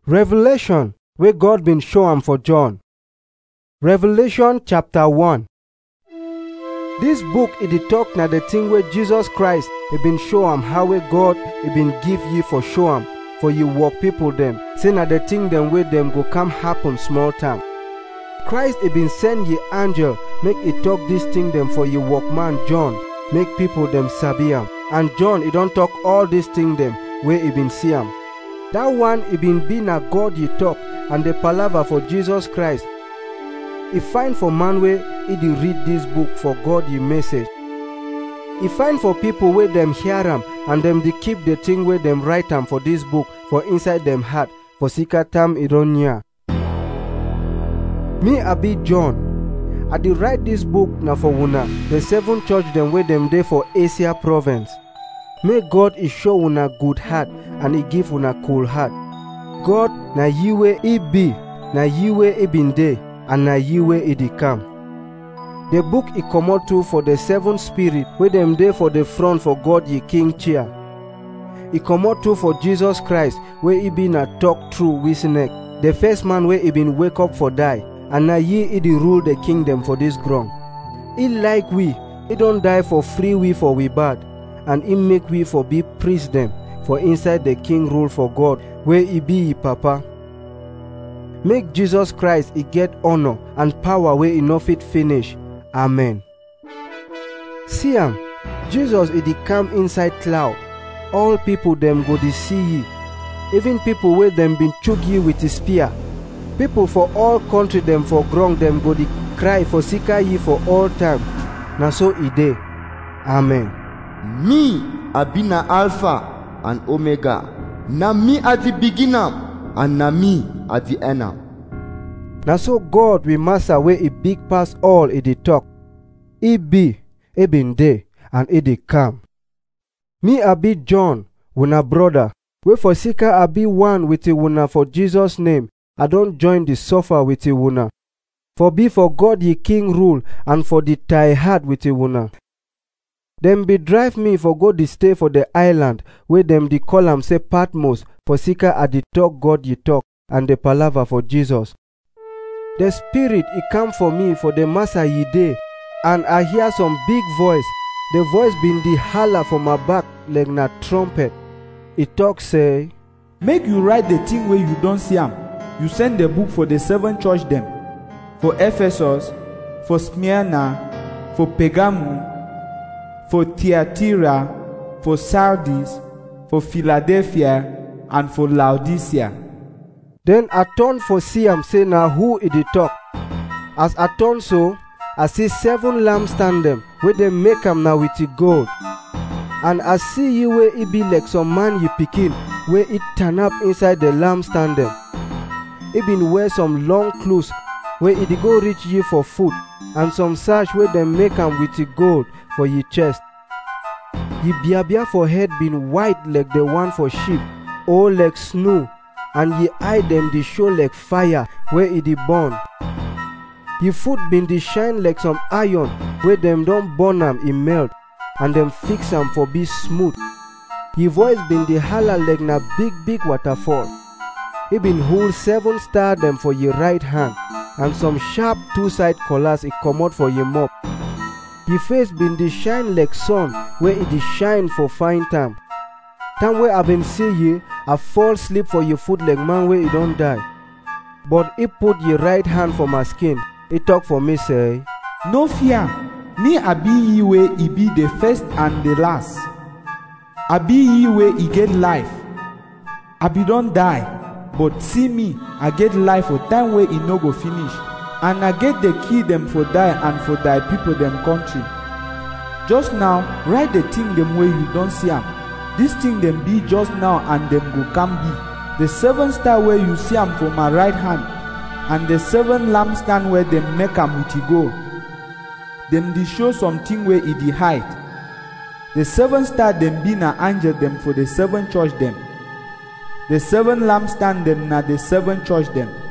Revelation wey God bin show am for John. Revelation chapter 1. Dis book e dey talk na the thing wey Jesus Christ e bin show am how wey God e bin give ye for show am for ye work people dem, say na the thing dem wey dem go come happen small time. Christ e bin send ye angel make e talk dis thing dem for ye workman John, make people dem sabi am. And John e don talk all dis thing dem wey e bin see am. Dat one e bin be na God ye talk and the palaver for Jesus Christ. E fine for man wey e dey read dis book for God ye message. E fine for people wey dem hear am and dem dey keep the thing wey dem write am for dis book for inside dem heart for sika time e don near. Me I be John. I dey write dis book na for una, the 7 church dem wey dem dey for Asia province. May God e show una good heart and e give una cool heart. God na ye wey e be, na ye wey e bin dey, and na ye wey e dey come. The book e comot too for the 7 spirit wey dem dey for the front for God ye king chair. E comot too for Jesus Christ wey e be na talk true witness, the first man wey e bin wake up for die, and na ye e dey rule the kingdom for this ground. E like we, e don die for free we for we bad, and e make we for be priest dem for inside the king rule for God wey e be ye papa. Make Jesus Christ e get honor and power wey e no fit finish. Amen. See am, Jesus e dey come inside cloud. All people dem go dey see ye, even people wey dem bin chook ye with a spear. People for all country dem for ground dem go dey cry for sika ye for all time. Na so e dey. Amen. Me I be na Alpha and Omega. Na me at the beginning and na me at the end. Na so God we master wey e big pass all e dey talk. E be, e bin dey, and e dey come. Me I be John, una brother, wey for sika I be one with una for Jesus name. I don join the suffer with una. For be for God ye king rule and for the tie hard with una. Dem be drive me for go the stay for the island wey dem dey call am say Patmos for sika I dey talk God ye talk and the palaver for Jesus. The spirit e come for me for the massa ye dey, and I hear some big voice. The voice bin dey holler for my back like na trumpet. E talk say, make you write the thing wey you don see am. You send the book for the 7 church dem, for Ephesus, for Smyrna, for Pergamum, for Thyatira, for Sardis, for Philadelphia, and for Laodicea. Then I turn for see am say na who e dey talk. As I turn so, I see 7 lampstand dem wey dem make am na with gold. And I see ye wey e be like some man ye pikin wey e turn up inside the lampstand dem. E bin wear some long clothes wey e dey go reach ye for foot, and some sash wey dem make am with gold for ye chest. Ye biabia for head bin white like the one for sheep, or like snow, and ye eye dem dey show like fire wey e dey burn. Ye foot bin dey shine like some iron wey dem don burn am e melt, and dem fix am for be smooth. Ye voice bin dey holler like na big waterfall. E bin hold 7 star dem for ye right hand, and some sharp 2-side collars e comot for ye mouth. Ye face bin dey shine like sun wey e dey shine for fine time. Time wey I bin see ye, I fall sleep for ye foot like man wey e don die. But e put ye right hand for my skin. E talk for me say, no fear, me I be ye wey e be the first and the last. I be ye wey e get life. I be don die, but see me, I get life for time wey e no go finish. And I get the key dem for die and for die people dem country. Just now, write the thing dem wey you don see am. This thing dem be just now and dem go come be. The 7 star wey you see am for my right hand, and the 7 lampstand wey dem make am with gold. Dem dey show something wey e dey hide. The 7 star dem be na angel dem for the 7 church dem. The 7 lampstand dem na the 7 church dem.